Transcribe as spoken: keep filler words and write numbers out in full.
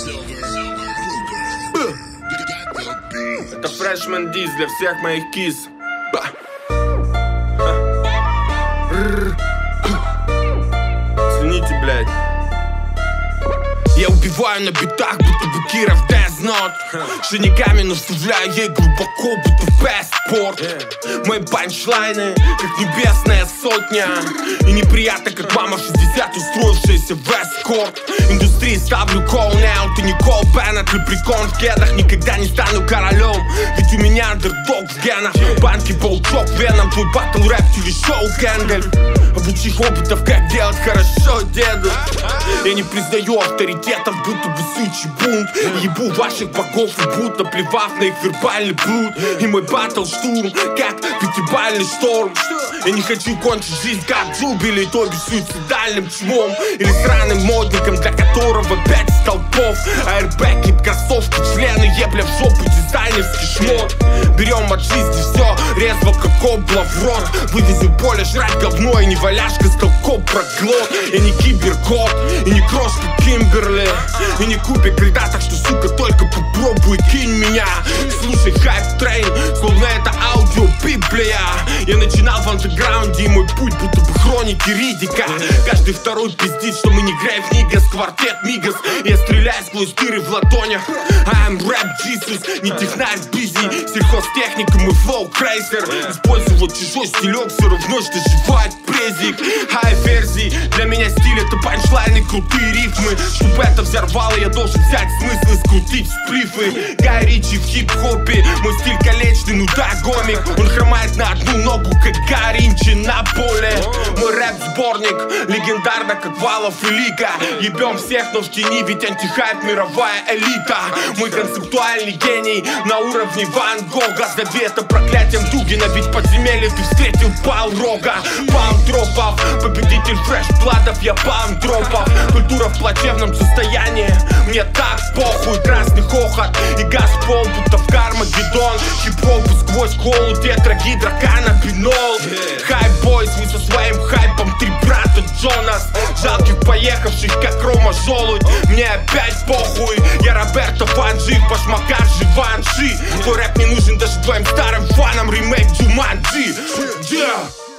Это Freshman Diss для всех моих кис. Извините, блядь. Я убиваю на битах, будто бы Киров Death Note. Шиниками наставляю ей глубоко, будто в паспорт. Мои панчлайны, как небесная сотня. И неприятно, как мама шестьдесят, устроившаяся в эскорт. Индустрии ставлю call now, ты не Кол Беннет, лепрекон в кедах. Никогда не стану королем, ведь у меня андердог в генах. Банки, болчок, веном, твой батл рэп, телешоу, Кендель. Обучих опытов, как делать хорошо, деду. Я не признаю авторитетов, будто бы сучий бунт. Ебу ваших богов и будто плевав на их вербальный блуд. И мой батл штурм, как пятибалльный шторм. Я не хочу кончить жизнь, как Джубили, то бишь суицидальным чмом. Или сраным модником, для которого пять столпов. Аэрбэки, кроссовки, члены, ебля в жопу, дизайнерский шмот. Берем от жизни все, резво как обла в рот. Вывезем поле, жрать говно и не валяшка с толком проглот. Я не киберкот и не крошка Кимберли, и не кубик льда, так что, сука, только попробуй кинь меня. Слушай хайп трейн, словно это аудио библия. Я начинал в андеграунде, и мой путь будто бы хроники Риддика. Каждый второй пиздит, что мы не Грейв Нигас, квартет Мигас. Я стреляю сквозь дыры в ладонях. I'm rap Jesus, не технарь бизи. Сельхозтехника, мой флоу крейсер. Использовать чужой стилек, все равно, что жевать презик. Хай-версии, для меня стиль это панчлайны, крутые рифмы. Чтобы это взорвало, я должен взять смысл и скрутить сплифы. Гай Ричи в хип-хопе, мой стиль колечный, ну да, гомик. Он хромает на одну ногу, как Гаринчи на поле. Мой рэп-сборник, легендарно, как Валов и Лика. Ебем всех, но в тени, ведь антихайп мировая элита. Мой концептуальный гений на уровне Ван Гога. Зови это проклятием Дугина, ведь в подземелье ты встретил пал-рога. Палм-дропов, победитель фреш-пладов, я палм-дропов. Культура в плачевном состоянии, мне так похуй. Красный хохот и газ в пол, будто в Кармагеддон. Хип-хоп сквозь колу, тетрагидроканабинол. Хайп-бойс, вы со своим хайпом, три брата Джонас. Жалких поехавших, как Рома Желудь. Мне опять похуй, я Роберто Фанджи, в башмаках Живанши. Твой рэп не нужен даже твоим старым фанам, ремейк Джуманджи. Yeah.